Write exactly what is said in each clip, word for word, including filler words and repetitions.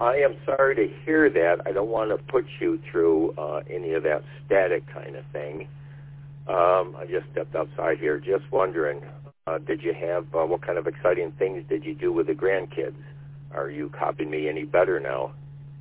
I am sorry to hear that. I don't want to put you through uh, any of that static kind of thing. Um, I just stepped outside here. Just wondering, uh, did you have, uh, what kind of exciting things did you do with the grandkids? Are you copying me any better now?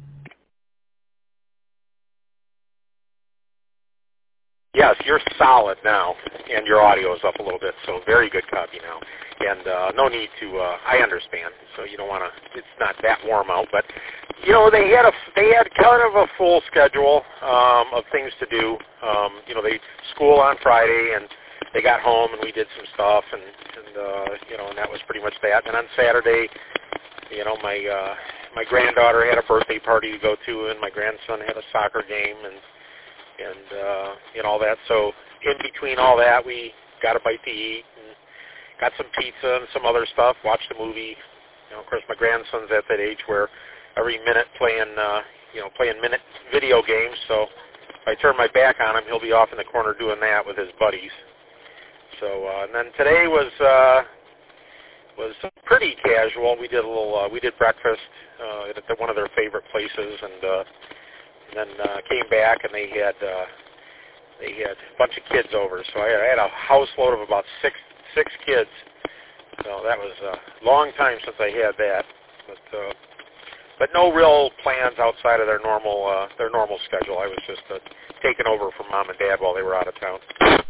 Yes, you're solid now, and your audio is up a little bit, so very good copy now. And uh, no need to, uh, I understand, so you don't want to, it's not that warm out, but, you know, they had a, they had kind of a full schedule um, of things to do. Um, you know, they school on Friday, and they got home, and we did some stuff, and, and uh, you know, and that was pretty much that. And on Saturday, you know, my uh, my granddaughter had a birthday party to go to, and my grandson had a soccer game, and and uh, and all that. So in between all that, we got a bite to eat and got some pizza and some other stuff. Watched a movie. You know, of course, my grandson's at that age where every minute playing, uh, you know, playing minute video games. So if I turn my back on him, he'll be off in the corner doing that with his buddies. So uh, and then today was uh, was pretty casual. We did a little. Uh, we did breakfast uh, at one of their favorite places, and. Uh, And then uh, came back, and they had uh, they had a bunch of kids over. So I had a house load of about six six kids. So that was a long time since I had that. But uh, but no real plans outside of their normal uh, their normal schedule. I was just uh, taking over from mom and dad while they were out of town.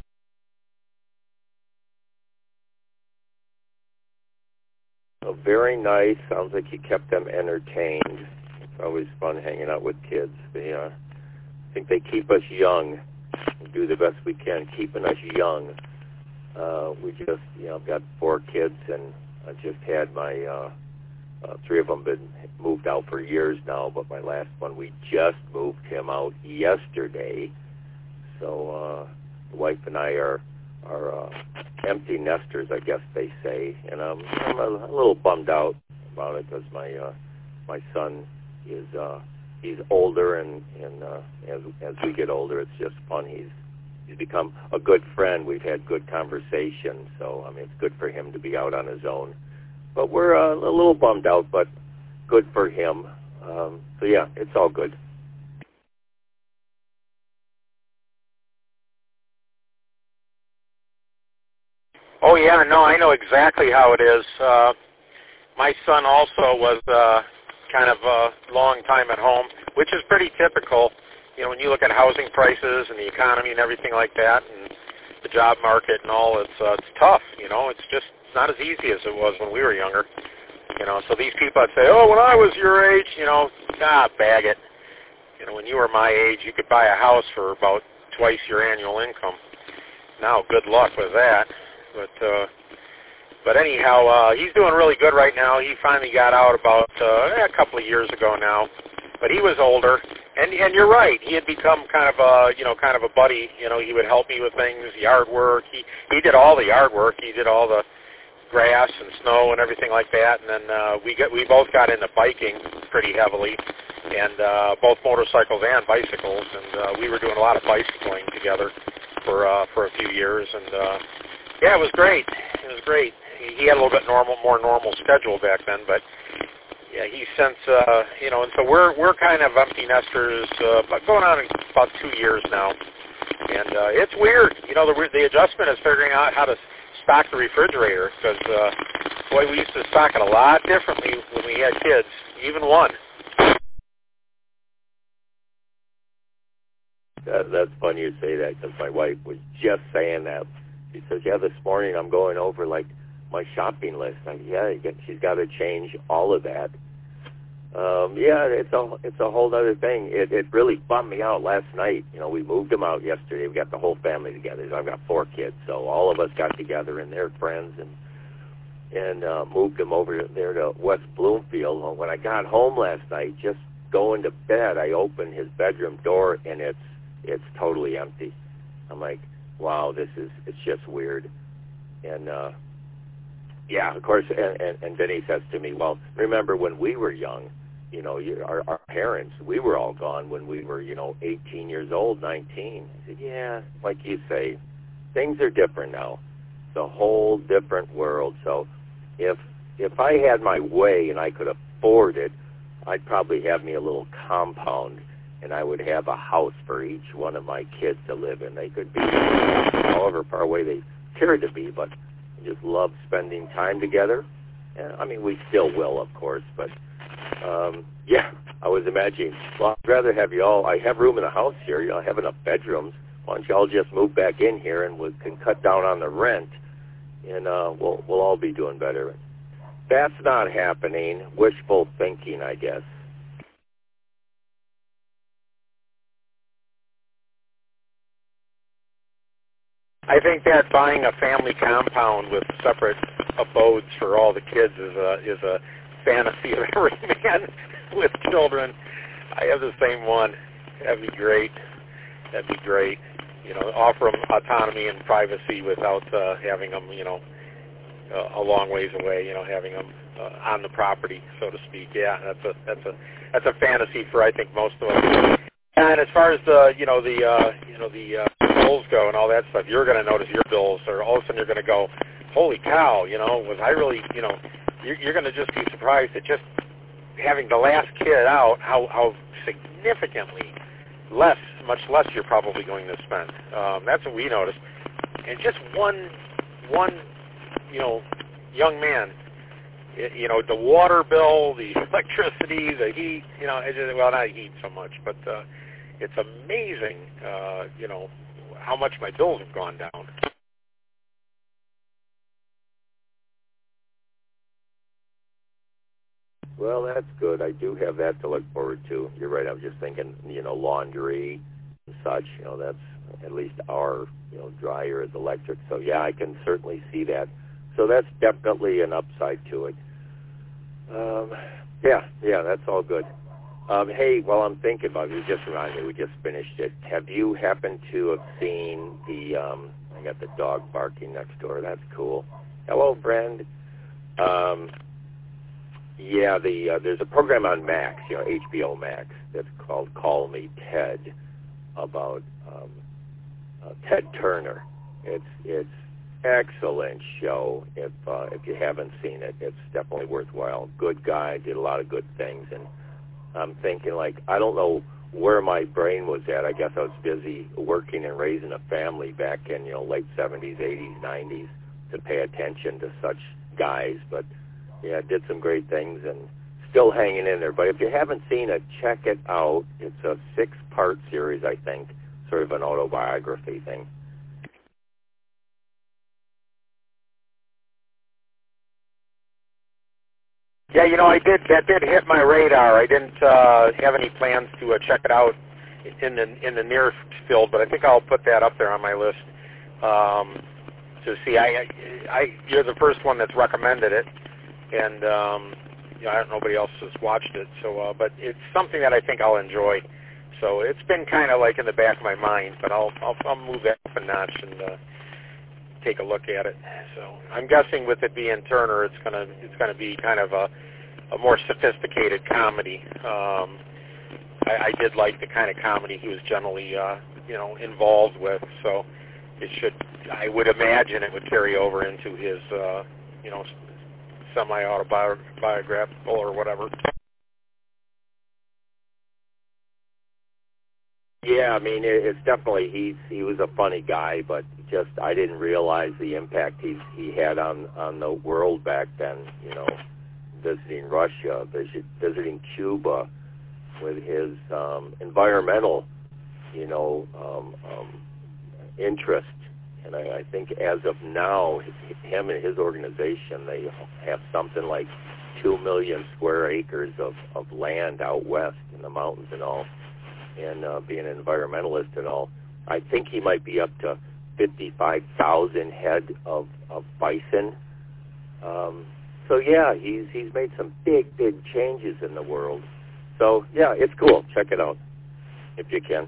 Oh, very nice. Sounds like you kept them entertained. It's always fun hanging out with kids. They, uh, I think they keep us young. We do the best we can keeping us young. Uh, we just, you know, I've got four kids, and I just had my, uh, uh, three of them been moved out for years now, but my last one, we just moved him out yesterday. So uh, the wife and I are, are uh, empty nesters, I guess they say. And um, I'm a, a little bummed out about it because my, uh, my son is uh he's older, and and uh as as we get older, it's just fun. He's he's become a good friend. We've had good conversation, so I mean it's good for him to be out on his own. But we're uh, a little bummed out, but good for him. Um so yeah, it's all good. Oh yeah, no, I know exactly how it is. Uh my son also was uh kind of a long time at home, which is pretty typical. You know, when you look at housing prices and the economy and everything like that, and the job market and all, it's uh, it's tough. You know, it's just not as easy as it was when we were younger. You know, so these people that say, "Oh, when I was your age," you know, ah, bag it. You know, when you were my age, you could buy a house for about twice your annual income. Now, good luck with that. But uh, But anyhow, uh, he's doing really good right now. He finally got out about uh, a couple of years ago now, but he was older. And and you're right. He had become kind of a you know kind of a buddy. You know, he would help me with things, yard work. He he did all the yard work. He did all the grass and snow and everything like that. And then uh, we got we both got into biking pretty heavily, and uh, both motorcycles and bicycles. And uh, we were doing a lot of bicycling together for uh, for a few years. And uh, yeah, it was great. It was great. He had a little bit normal, more normal schedule back then, but yeah, he's since, uh, you know, and so we're we're kind of empty nesters, uh, but going on about two years now, and uh, it's weird, you know, the the adjustment is figuring out how to stock the refrigerator, because uh, boy, we used to stock it a lot differently when we had kids, even one. That, that's funny you say that, because my wife was just saying that. She says, "Yeah, this morning I'm going over like my shopping list." I said, yeah, she's got to change all of that. Um, yeah, it's a it's a whole other thing. It it really bummed me out last night. You know, we moved them out yesterday. We got the whole family together. I've got four kids, so all of us got together and their friends and and uh, moved them over there to West Bloomfield. Well, when I got home last night, just going to bed, I opened his bedroom door and it's it's totally empty. I'm like, wow, this is it's just weird. And uh, yeah, of course, and, and, and Denny says to me, well, remember when we were young, you know, you, our, our parents, we were all gone when we were, you know, eighteen years old, nineteen. I said, yeah, like you say, things are different now. It's a whole different world. So if if I had my way and I could afford it, I'd probably have me a little compound, and I would have a house for each one of my kids to live in. They could be however far away they cared to be, but I just love spending time together. And, I mean, we still will, of course, but um, yeah, I was imagining, well, I'd rather have you all, I have room in the house here, you know, I have enough bedrooms. Why don't you all just move back in here and we can cut down on the rent, and uh, we'll, we'll all be doing better. That's not happening. Wishful thinking, I guess. I think that buying a family compound with separate abodes for all the kids is a is a fantasy of every man with children. I have the same one. That'd be great. That'd be great. You know, offer them autonomy and privacy without uh, having them, you know, uh, a long ways away. You know, having them uh, on the property, so to speak. Yeah, that's a that's a that's a fantasy for I think most of us. And as far as the you know the uh, you know the uh, bills go and all that stuff, you're going to notice your bills, or all of a sudden you're going to go, holy cow! You know, was I really you know? You're, you're going to just be surprised at just having the last kid out, how how significantly less, much less you're probably going to spend. Um, that's what we noticed. And just one one you know young man. You know, the water bill, the electricity, the heat, you know, it's just, well, not heat so much, but uh, it's amazing, uh, you know, how much my bills have gone down. Well, that's good. I do have that to look forward to. You're right. I was just thinking, you know, laundry and such, you know, that's at least our, you know, dryer is electric. So, yeah, I can certainly see that. So that's definitely an upside to it. Um, yeah, yeah, that's all good. Um, hey, while I'm thinking about it, you just reminded me, we just finished it. Have you happened to have seen the, um, I got the dog barking next door. That's cool. Hello, friend. Um, yeah, the uh, there's a program on Max, you know, H B O Max, that's called Call Me Ted, about um, uh, Ted Turner. It's it's excellent show. If uh, if you haven't seen it, it's definitely worthwhile. Good guy, did a lot of good things, and I'm thinking, like, I don't know where my brain was at. I guess I was busy working and raising a family back in, you know, late seventies, eighties, nineties to pay attention to such guys. But yeah, did some great things and still hanging in there. But if you haven't seen it, check it out. It's a six-part series, I think, sort of an autobiography thing. Yeah, you know, I did. That did hit my radar. I didn't uh, have any plans to uh, check it out in the in the near field, but I think I'll put that up there on my list um, to see. I, I, you're the first one that's recommended it, and um, you know, I don't, nobody else has watched it. So, uh, but it's something that I think I'll enjoy. So it's been kind of like in the back of my mind, but I'll I'll, I'll move that up a notch and uh, take a look at it. So I'm guessing with it being Turner, it's gonna it's gonna be kind of a, a more sophisticated comedy. Um, I, I did like the kind of comedy he was generally uh, you know involved with. So it should, I would imagine, it would carry over into his uh, you know semi-autobiographical or whatever. Yeah, I mean, it, it's definitely, he's, he was a funny guy, but just, I didn't realize the impact he, he had on, on the world back then, you know, visiting Russia, visit, visiting Cuba with his um, environmental, you know, um, um, interest. And I, I think as of now, him and his organization, they have something like two million square acres of, of land out west in the mountains and all. And uh, being an environmentalist and all, I think he might be up to fifty-five thousand head of, of bison. Um, so yeah, he's he's made some big, big changes in the world. So yeah, it's cool. Check it out if you can.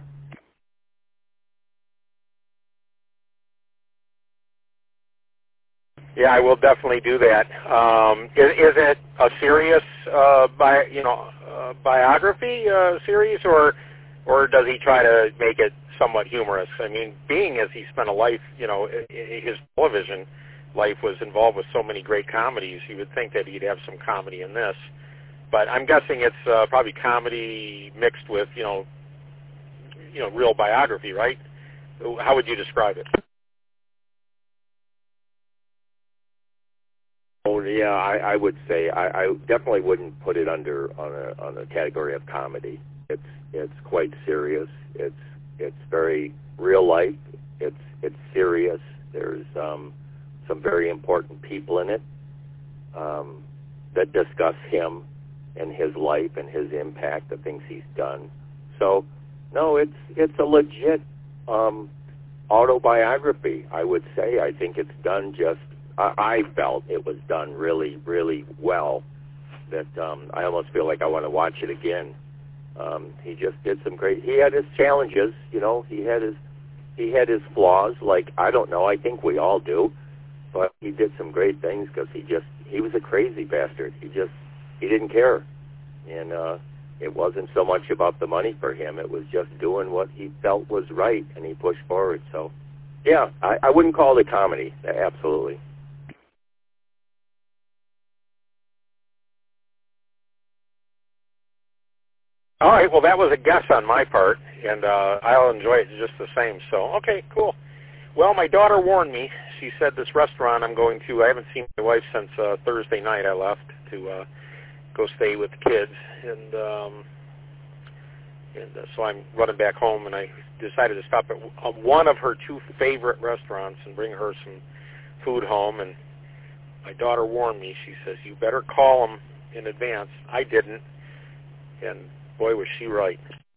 Yeah, I will definitely do that. Um, is, is it a serious, uh, bi- you know, uh, biography uh, series, or or does he try to make it somewhat humorous? I mean, being as he spent a life, you know, his television life was involved with so many great comedies, you would think that he'd have some comedy in this. but I'm guessing it's uh, probably comedy mixed with, you know, you know, real biography, right? How would you describe it? Oh yeah, I, I would say I, I definitely wouldn't put it under on a on a category of comedy. It's it's quite serious. It's it's very real life. It's it's serious. There's um, some very important people in it um, that discuss him and his life and his impact, the things he's done. So no, it's it's a legit um, autobiography. I would say. I think it's done just. I felt it was done really, really well, that um, I almost feel like I want to watch it again. Um, he just did some great, he had his challenges, you know, he had his, he had his flaws, like, I don't know, I think we all do, but he did some great things because he just, he was a crazy bastard. He just, he didn't care. And uh, it wasn't so much about the money for him, it was just doing what he felt was right, and he pushed forward. So, yeah, I, I wouldn't call it a comedy, absolutely. All right, well, that was a guess on my part, and uh, I'll enjoy it just the same. So, okay, cool. Well, my daughter warned me. She said this restaurant I'm going to, I haven't seen my wife since uh, Thursday night I left to uh, go stay with the kids, and um, and uh, so I'm running back home, and I decided to stop at one of her two favorite restaurants and bring her some food home, and my daughter warned me. She says, you better call them in advance. I didn't, and boy, was she right.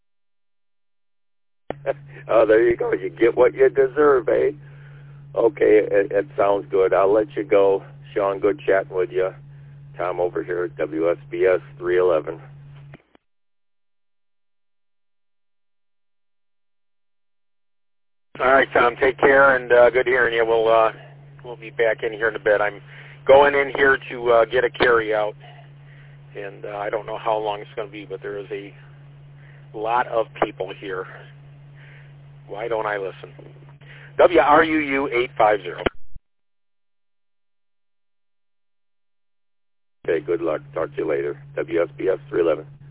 Oh, there you go. You get what you deserve, eh? Okay, it, it sounds good. I'll let you go. Sean, good chatting with you. Tom over here at W S B S three eleven. All right, Tom, take care, and uh, good hearing you. We'll, uh, we'll be back in here in a bit. I'm going in here to uh, get a carry out, and uh, I don't know how long it's going to be, but there is a lot of people here. Why don't I listen? W R U U eight five zero. Okay, good luck. Talk to you later. W S B S three eleven.